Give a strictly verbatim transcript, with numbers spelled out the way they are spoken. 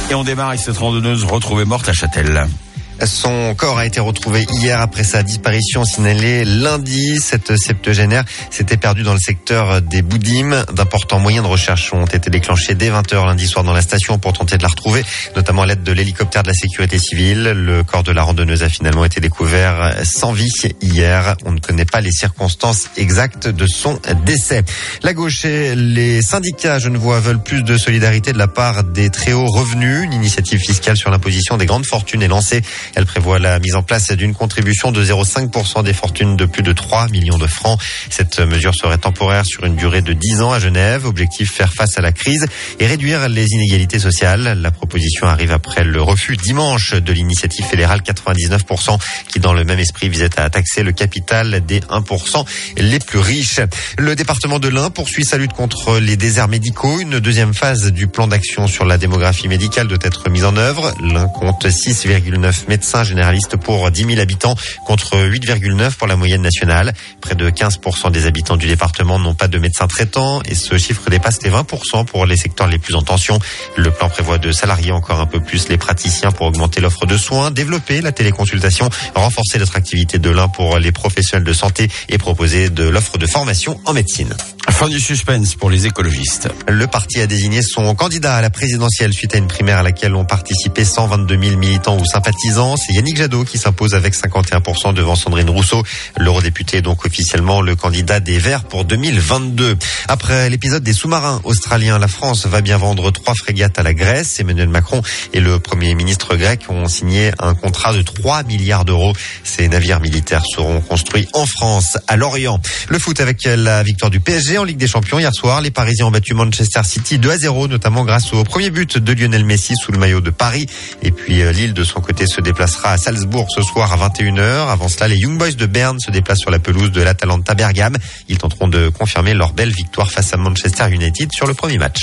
Et on démarre avec cette randonneuse retrouvée morte à Châtel. Son corps a été retrouvé hier après sa disparition signalée lundi. Cette septuagénaire s'était perdue dans le secteur des Boudimes. D'importants moyens de recherche ont été déclenchés dès vingt heures lundi soir dans la station pour tenter de la retrouver, notamment à l'aide de l'hélicoptère de la sécurité civile. Le corps de la randonneuse a finalement été découvert sans vie hier. On ne connaît pas les circonstances exactes de son décès. La gauche et les syndicats genevois veulent plus de solidarité de la part des très hauts revenus. Une initiative fiscale sur l'imposition des grandes fortunes est lancée. Elle prévoit la mise en place d'une contribution de zéro virgule cinq pour cent des fortunes de plus de trois millions de francs. Cette mesure serait temporaire sur une durée de dix ans à Genève. Objectif, faire face à la crise et réduire les inégalités sociales. La proposition arrive après le refus dimanche de l'initiative fédérale quatre-vingt-dix-neuf pour cent qui, dans le même esprit, visait à taxer le capital des un pour cent les plus riches. Le département de l'Ain poursuit sa lutte contre les déserts médicaux. Une deuxième phase du plan d'action sur la démographie médicale doit être mise en œuvre. L'Ain compte six virgule neuf médecins généralistes pour dix mille habitants contre huit virgule neuf pour la moyenne nationale. Près de quinze pour cent des habitants du département n'ont pas de médecin traitant et ce chiffre dépasse les vingt pour cent pour les secteurs les plus en tension. Le plan prévoit de salarier encore un peu plus les praticiens pour augmenter l'offre de soins, développer la téléconsultation, renforcer l'attractivité de l'Ain pour les professionnels de santé et proposer de l'offre de formation en médecine. Fin du suspense pour les écologistes. Le parti a désigné son candidat à la présidentielle suite à une primaire à laquelle ont participé cent vingt-deux mille militants ou sympathisants. C'est Yannick Jadot qui s'impose avec cinquante et un pour cent devant Sandrine Rousseau. L'eurodéputé est donc officiellement le candidat des Verts pour deux mille vingt-deux. Après l'épisode des sous-marins australiens, la France va bien vendre trois frégates à la Grèce. Emmanuel Macron et le Premier ministre grec ont signé un contrat de trois milliards d'euros. Ces navires militaires seront construits en France, à Lorient. Le foot avec la victoire du P S G en Ligue des Champions hier soir. Les Parisiens ont battu Manchester City deux à zéro, notamment grâce au premier but de Lionel Messi sous le maillot de Paris. Et puis Lille, de son côté, se déplacera à Salzbourg ce soir à vingt et une heures. Avant cela, les Young Boys de Berne se déplacent sur la pelouse de l'Atalanta Bergame. Ils tenteront de confirmer leur belle victoire face à Manchester United sur le premier match.